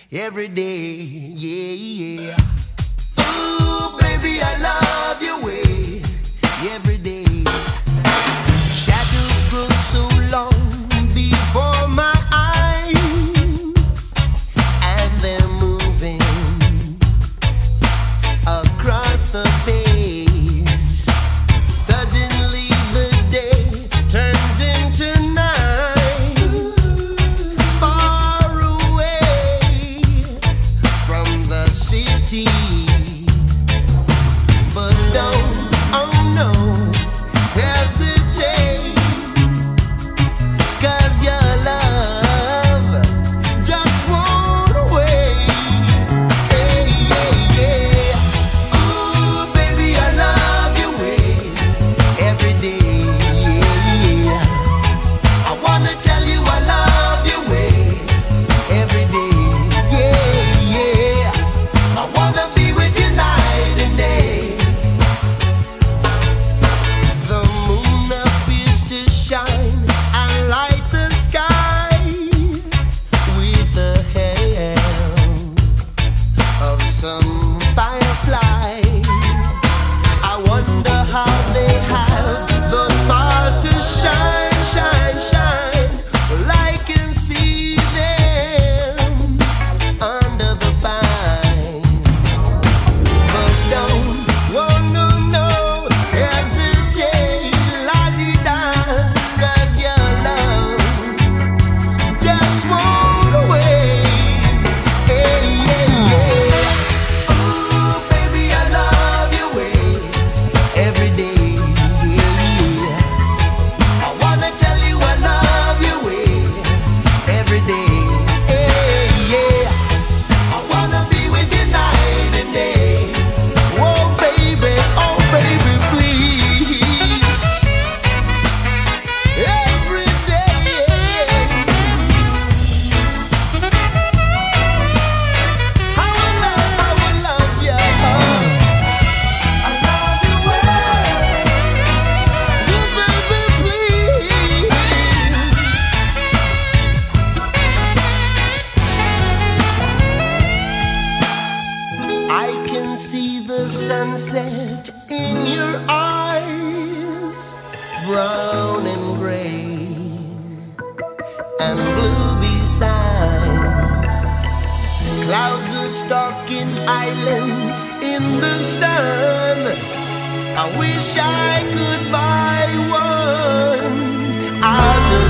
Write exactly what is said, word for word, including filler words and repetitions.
every day. Yeah, yeah. Ooh, baby, I love your way every day. Shadows grow so long before my eyes, and they're moving across the page. Suddenly the day turns into night, far away from the city. But don't, oh no, hesitate, 'cause your love just won't wait. Hey, yeah, yeah. Ooh, baby, I love your way every day. Yeah, I wanna tell you I love your way every day. Yeah, yeah. I wanna be with you night and day. The moon appears to shine and light the sky with the help of some firefly. I wonder how they have the power to shine, shine, shine. Well, I can see them under the pine. But don't, oh no, no, hesitate, la-di-da, 'cause your love just won't wait. Hey, yeah, yeah. Ooh, baby, I love your way every day. Yeah, I wanna tell you I love your way every day. Hey, yeah, I wanna be with you night and day. Oh baby, oh baby, please, every day. How I love, how I love you. I love you well. Oh baby, please. I can see the sunset in your eyes, brown and gray and blue besides. Clouds are stalking islands in the sun. I wish I could buy one out of